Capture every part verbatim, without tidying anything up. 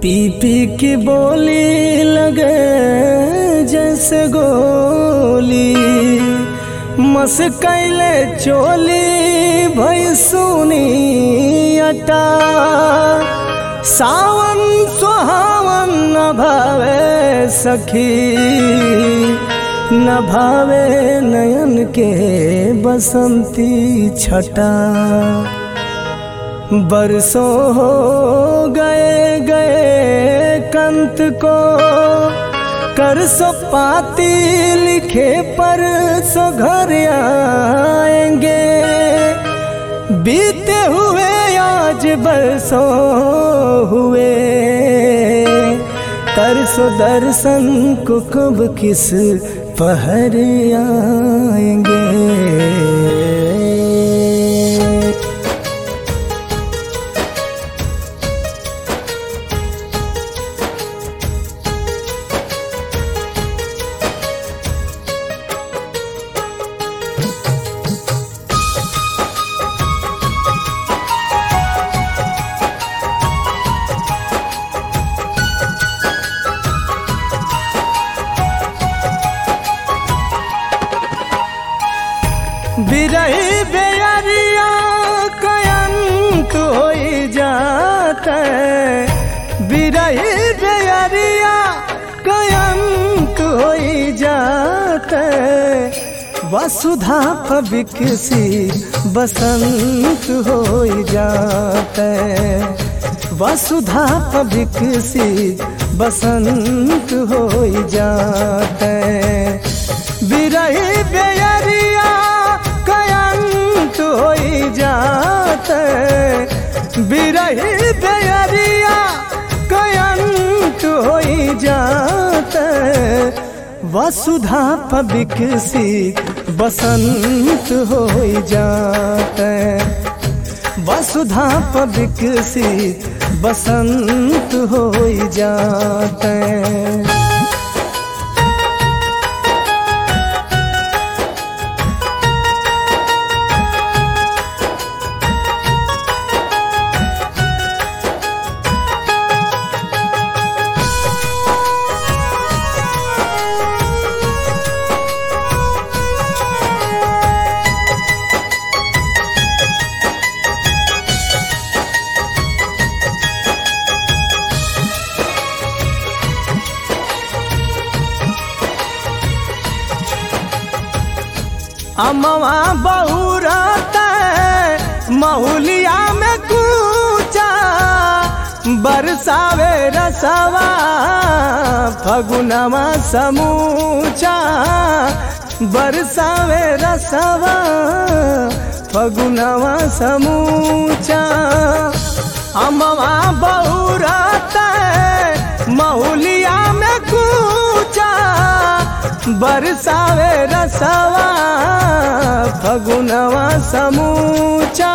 पी पी की बोली लगे जैसे गोली, मस कैले चोली भई सुनी अटा। सावन सुहावन न भावे सखी, न भावे नयन के बसंती छटा। बरसों हो गए गए कंत को, कर सो पाती लिखे पर सो घर आएंगे। बीते हुए आज बरसों हुए, तरसो दर्शन को कब किस पहर आएंगे। बिरही बेअरिया कयंत हो जाते, बिरही बेअरिया कयंत हो जाते। वसुधा पविकसी बसंत हो जाते, वसुधा पविकसी बसंत हो जाते। बिरही बेअरिया कयंत हो जाते, बिरही बेअरिया कयंत हो जाते। वसुधा पविकसी बसंत हो जाते, वसुधा पविकसी बसंत हो जाते। अमवा बहुराता महुलिया में कूचा, बरसावे रसवा फगुनवा समूचा। बरसावे रसवा फगुनवा समूचा। अमवा बहुराता महुलिया में कूचा, बरसावे रसवा फगुनवा समूचा।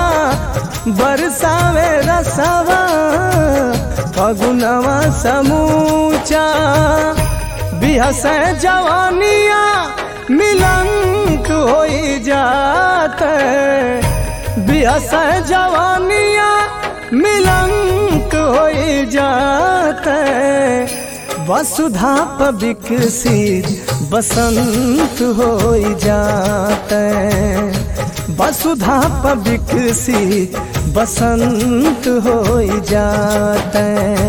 बरसावे रसवा फगुनवा समूचा। बिहसे जवानिया मिलंत हो जाते, बिहसे जवानिया मिलंत हो जाते। वसुधा पविकसी बसंत हो जाते, वसुधा पविकसी बसंत हो जाते।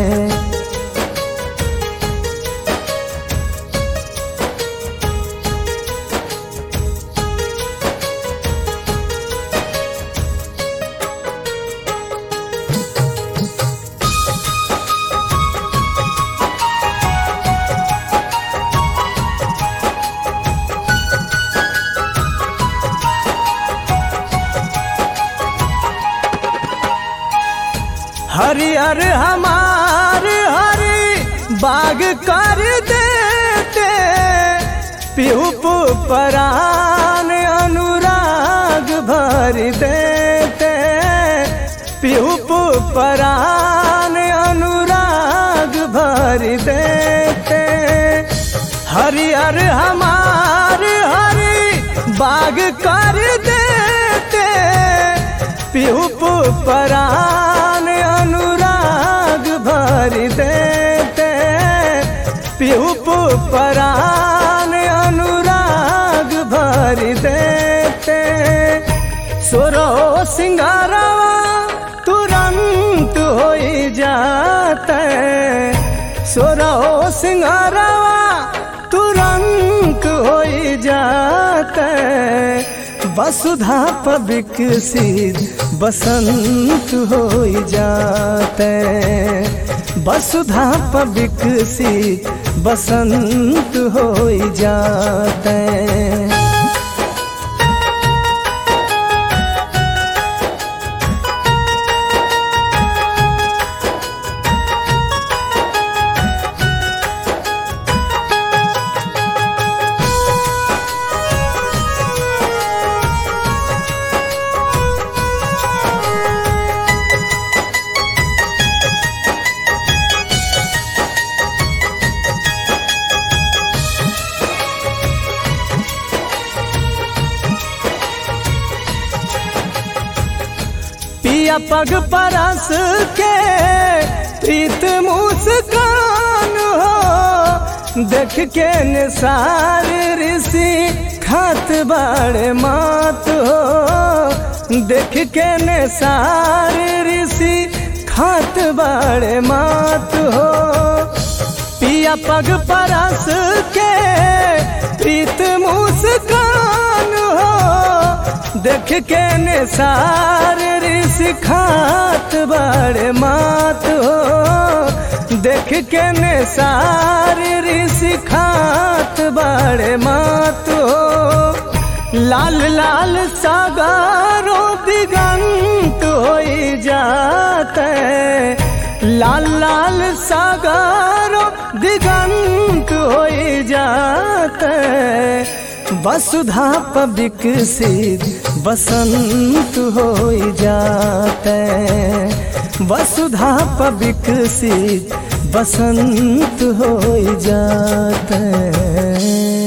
हरिहर हमार हरि बाग कर देते, पिहुप परान अनुराग भर देते। पिहुप परान अनुराग भर देते। हरिहर हमार हरि बाग कर देते, पिहुप परान अनुराग भर पीयूप परान अनुराग भर देते सोरो सिंगारवा तुरंत हो जाते सोरो सिंगारवा तुरंत हो जाते वसुधा पर विकसित बसंत हो जाते वसुधा पर विकसित बसंत हो जाते। पिया पग परस के प्रीत मुस्कान हो देख के निसार ऋषि खात बड़े मात हो देख के निसार ऋषि खात बड़े मात हो पिया पग परस के प्रीत मुस्कान हो देख के निसार ऋषि खात बड़े मात हो देख के निसार ऋषि खात बड़े मात हो लाल लाल सागरो दिगंत हो जाते लाल लाल सागरो दिगंत हो जाते वसुधा पर विकसित बसंत हो जाते वसुधा पर विकसित बसंत हो जाते।